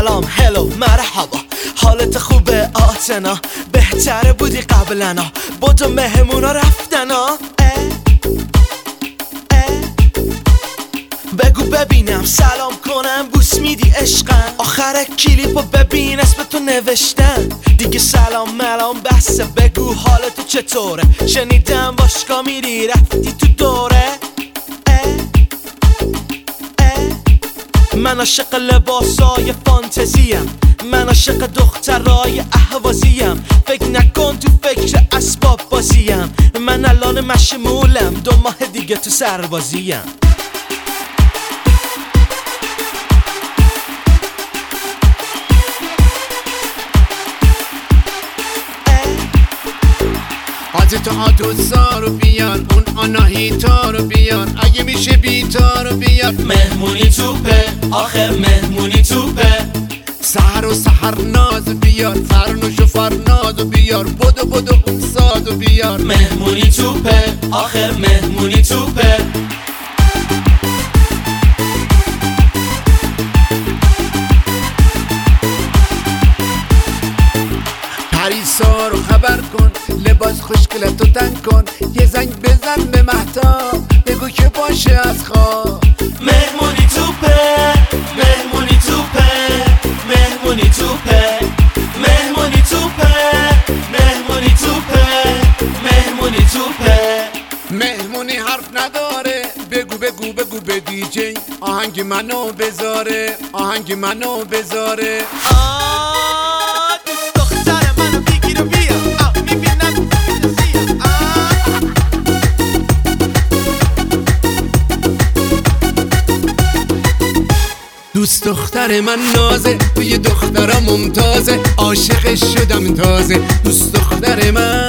سلام هلو مرحبا، حالت خوبه آتنا؟ بهتره بودی قبلنا، بدو مهمونا رفتنا. بگو ببینم سلام کنم، بوس میدی عشقم؟ آخر کلیپو ببین اسم تو نوشتم دیگه. سلام ملام بسه، بگو حالتو چطوره؟ شنیدم باشگاه میری رفتی تو دوره. من عاشق لباسای فانتزیم، من عاشق دخترای اهوازیم. فکر نکن تو فکر اسباب بازیم، من الان مشمولم 2 ماه دیگه تو سربازیم. تو آتوسا رو بیار، اون آناهیتا رو بیار، اگه میشه بیتا رو بیار. مهمونی توپه، آخر مهمونی توپه. سحر و سحر ناز بیار، فرنوش و فرناز بیار، بدو اون ساز بیار. مهمونی توپه، آخر مهمونی توپه. پریسا رو خبر کن، لباس خوشگلتو تن کن، یه زنگ بزن به مهتاب، بگو که باشه از خواب. مهمونی توپه، مهمونی توپه، مهمونی توپه، مهمونی توپه، مهمونی توپه، مهمونی توپه. مهمونی حرف نداره، بگو به دیجی آهنگ منو بذاره، آهنگ منو بذاره. دوست دختر من نازه، توی دخترا ممتازه، عاشقش شدم تازه. دوست دختر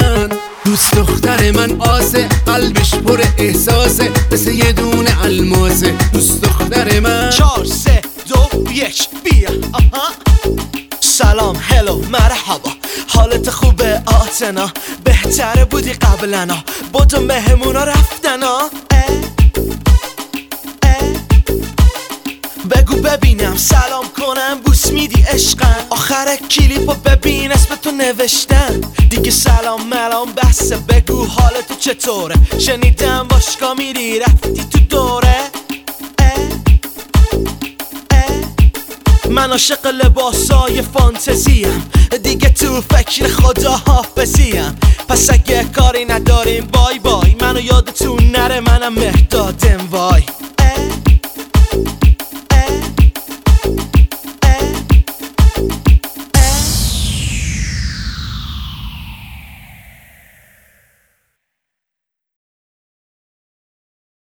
من آسه، قلبش پر احساسه، مثل یه دونه الماسه. دوست دختر من 4 3 2 1 بیا. سلام هلو مرحبا، حالت خوبه آتنا؟ بهتره بودی قبلنا، بدو مهمونا رفتنا. بگو ببینم سلام کنم، بوس میدی عشقم؟ آخر کلیپو ببین اسم تو نوشتم دیگه. سلام ملام بسه، بگو حالتو چطوره؟ شنیدم باشگاه میری رفتی تو دوره. من عاشق لباسای فانتزیم، دیگه تو فکر خدا حافظیم. پس اگه کاری نداریم بای بای، منو یادتون نره منم مهدادم وای.